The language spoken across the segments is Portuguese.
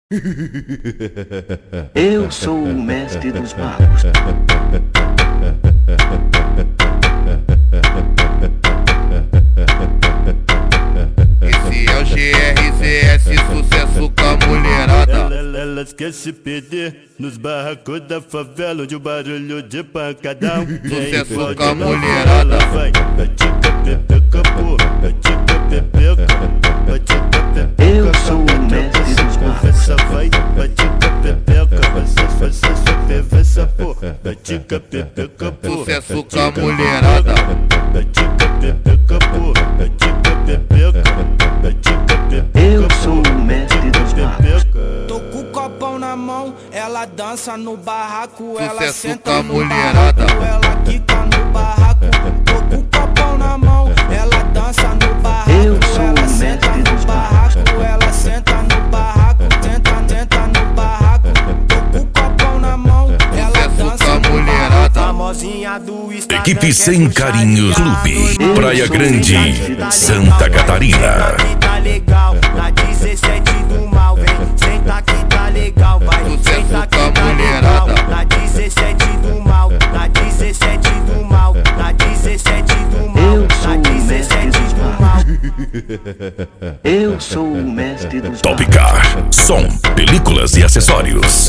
Eu sou o mestre dos magos. Esse é o GRZS, sucesso com a mulherada. Elas querem se perder nos barracos da favela, onde o barulho de pancadão. Sucesso com a mulherada. Vai, tica pepeca, porra, tica pepeca, tica pepeca. Eu sou o mestre dos magos. Conversa vai, tica pepeca, você só vê essa porra, tica pepeca, porra. Sucesso com a mulherada. Tica pepeca, porra, tica pepeca, tica pepeca. Eu sou o mestre dos magos. Tô com o copão na mão, ela dança no barraco, ela Sucesso senta com a no mulherada. barraco, ela quica no barraco. Tô com o copão na mão, ela dança no barraco, Eu sou ela o senta mestre no dos barraco, ela senta no barraco, senta no barraco. Tô com o copão na mão, ela Sucesso dança com a no mulherada. barraco. Famosinha do Instagram, Equipe quer Sem Carinho bruxaria Clube, Praia sou Grande, o Santa Catarina. Senta que tá legal, na 17 do mal, vem. Senta que tá legal, vai. Sucesso Senta que com a tá mulherada. legal, na 17 do mal, na 17 do mal, na 17 do mal, Eu sou na o 17 mestre dos do mal. Eu sou o mestre dos Top magos. Car, som, películas e acessórios.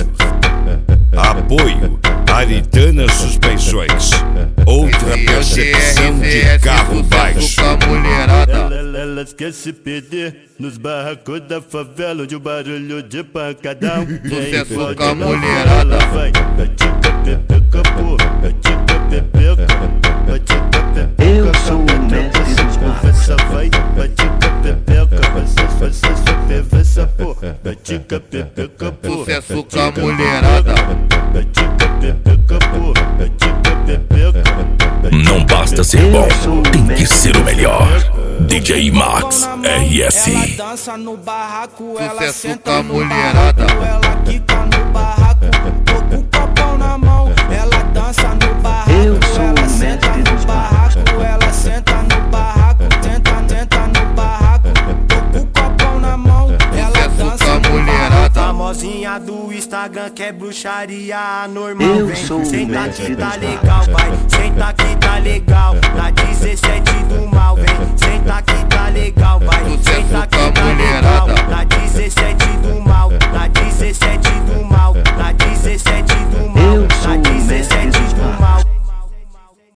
Apoio Aritana Suspensões. Outra percepção de carro baixo. Sucesso com a mulherada. Elas querem se perder nos barracos da favela, onde o barulho de pancadão. Sucesso com a mulherada. Vai, tica pepeca, porra, tica pepeca, tica pepeca. Eu sou o mestre dos magos. Conversa vai, tica pepeca, você só vê essa porra, tica pepeca, porra. Sucesso com a mulherada. Tica pepeca, porra, tica pepeca. Não basta ser bom, tem que ser o melhor. DJ Max RS. Ela dança no barraco, ela Sucesso senta com a no mulherada. barraco, ela quica no barraco. Tô com o copão na mão, ela dança no barraco, Eu sou ela o senta mestre no dos barraco, ela senta no barraco, senta no barraco. Tô com o copão na mão, ela Sucesso dança com a no mulherada. barraco. Famosinha do Instagram, quer bruxaria anormal, Eu vem. sou o Senta mestre que tá dos legal, vai. Senta que tá legal, na 17